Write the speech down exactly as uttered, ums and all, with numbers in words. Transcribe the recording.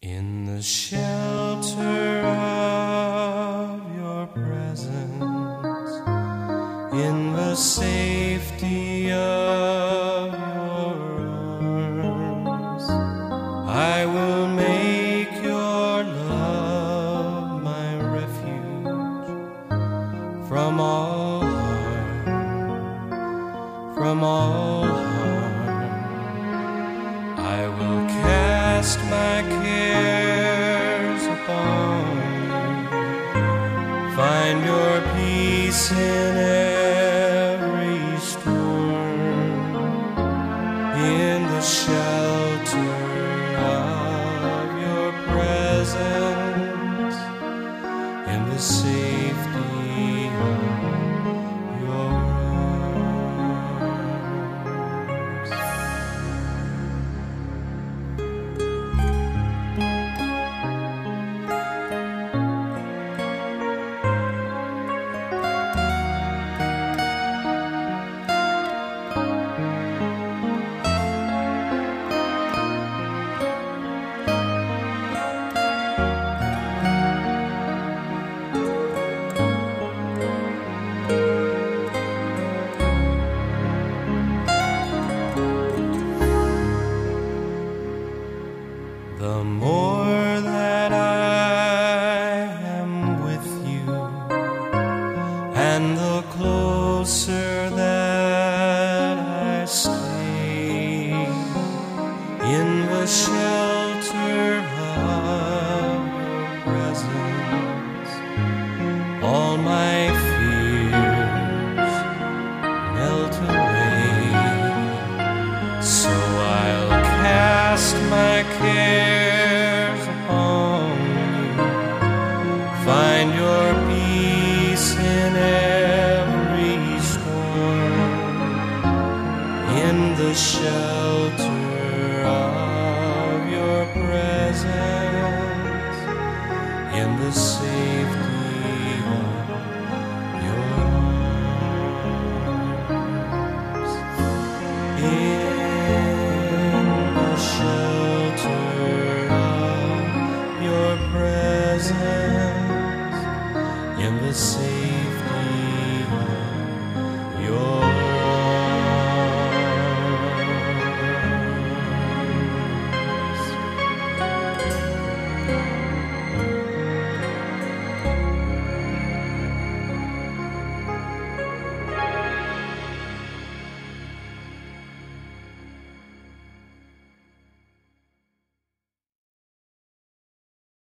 In the shelter of your presence, in the safety of your arms, I will make your love my refuge from all harm, from all harm. I will cast my cares upon you, find your peace in every storm, in the shelter of your presence, in the safety of your arms. The more that I am with you, and the closer that I stay in the shelter